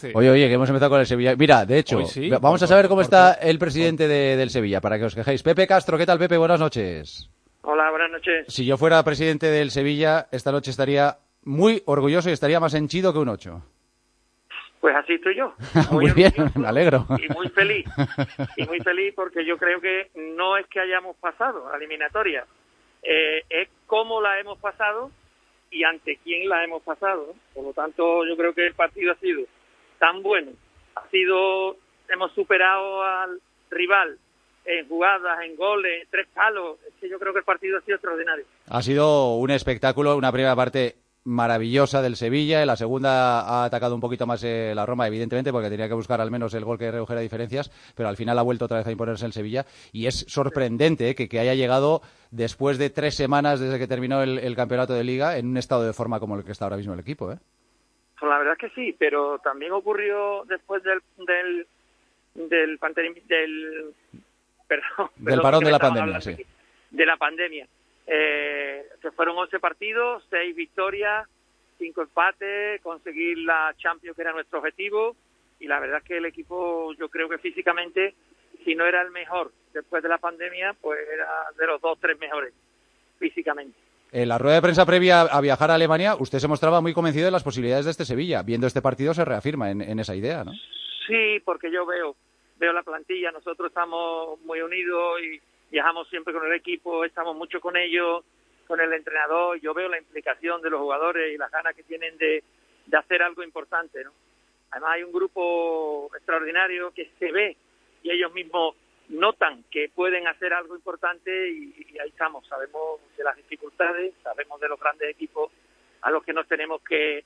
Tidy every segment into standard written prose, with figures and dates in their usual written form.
Sí. Oye, que hemos empezado con el Sevilla. Mira, de hecho, Sí, vamos a saber cómo está el presidente del Sevilla, para que os quejéis. Pepe Castro, ¿qué tal, Pepe? Buenas noches. Hola, buenas noches. Si yo fuera presidente del Sevilla, esta noche estaría muy orgulloso y estaría más henchido que un 8. Pues así estoy yo. Muy bien, me alegro. Y muy feliz. Y muy feliz porque yo creo que no es que hayamos pasado a la eliminatoria, es cómo la hemos pasado y ante quién la hemos pasado, ¿no? Por lo tanto, yo creo que el partido ha sido tan bueno. Hemos superado al rival en jugadas, en goles, 3 palos. Es que yo creo que el partido ha sido extraordinario. Ha sido un espectáculo, una primera parte maravillosa del Sevilla. En la segunda ha atacado un poquito más la Roma, evidentemente, porque tenía que buscar al menos el gol que redujera diferencias, pero al final ha vuelto otra vez a imponerse el Sevilla. Y es sorprendente que haya llegado después de 3 semanas desde que terminó el campeonato de Liga en un estado de forma como el que está ahora mismo el equipo, ¿eh? Pues la verdad es que sí, pero también ocurrió después del parón de la pandemia, sí. De la pandemia. Que fueron 11 partidos, 6 victorias, 5 empates, conseguir la Champions, que era nuestro objetivo, y la verdad es que el equipo, yo creo que físicamente, si no era el mejor después de la pandemia, pues era de los 2-3 mejores físicamente. En la rueda de prensa previa a viajar a Alemania, usted se mostraba muy convencido de las posibilidades de este Sevilla. Viendo este partido se reafirma en esa idea, ¿no? Sí, porque yo veo la plantilla, nosotros estamos muy unidos y viajamos siempre con el equipo, estamos mucho con ellos, con el entrenador, yo veo la implicación de los jugadores y las ganas que tienen de hacer algo importante, ¿no? Además hay un grupo extraordinario que se ve y ellos mismos notan que pueden hacer algo importante y ahí estamos, sabemos de las dificultades, sabemos de los grandes equipos a los que nos tenemos que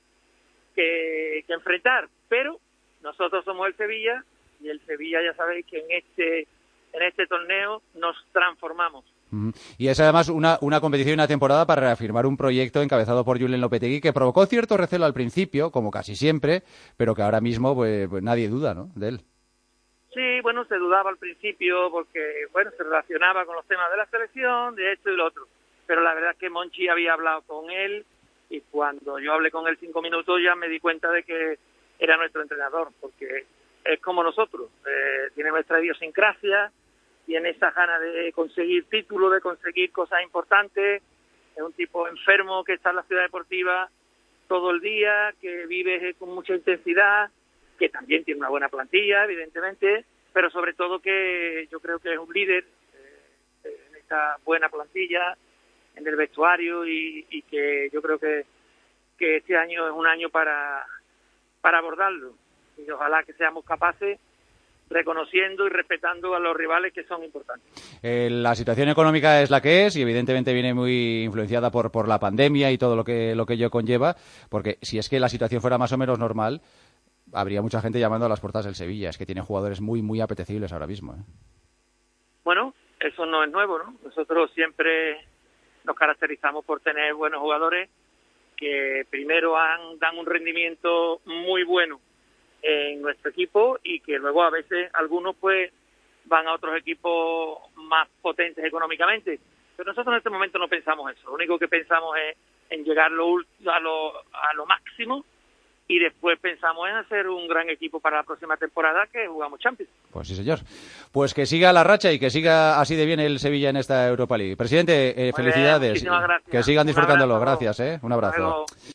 enfrentar, pero nosotros somos el Sevilla y el Sevilla ya sabéis que en este torneo nos transformamos. Y es además una competición y una temporada para reafirmar un proyecto encabezado por Julen Lopetegui que provocó cierto recelo al principio, como casi siempre, pero que ahora mismo pues nadie duda, ¿no?, de él. Sí, bueno, se dudaba al principio porque, bueno, se relacionaba con los temas de la selección, de esto y lo otro. Pero la verdad es que Monchi había hablado con él y cuando yo hablé con él 5 minutos ya me di cuenta de que era nuestro entrenador, porque es como nosotros, tiene nuestra idiosincrasia, tiene esa gana de conseguir títulos, de conseguir cosas importantes, es un tipo enfermo que está en la ciudad deportiva todo el día, que vive con mucha intensidad, que también tiene una buena plantilla, evidentemente, pero sobre todo que yo creo que es un líder en esta buena plantilla, en el vestuario y que yo creo que este año es un año para abordarlo y ojalá que seamos capaces reconociendo y respetando a los rivales que son importantes. La situación económica es la que es y evidentemente viene muy influenciada por la pandemia y todo lo que ello conlleva, porque si es que la situación fuera más o menos normal, habría mucha gente llamando a las puertas del Sevilla. Es que tiene jugadores muy, muy apetecibles ahora mismo, ¿eh? Bueno, eso no es nuevo, ¿no? Nosotros siempre nos caracterizamos por tener buenos jugadores que primero dan un rendimiento muy bueno en nuestro equipo y que luego a veces algunos pues van a otros equipos más potentes económicamente. Pero nosotros en este momento no pensamos eso. Lo único que pensamos es en llegar a lo máximo y después pensamos en hacer un gran equipo para la próxima temporada que jugamos Champions. Pues sí, señor. Pues que siga la racha y que siga así de bien el Sevilla en esta Europa League. Presidente, felicidades. Muchísimas gracias. Que sigan disfrutándolo. Gracias, un abrazo.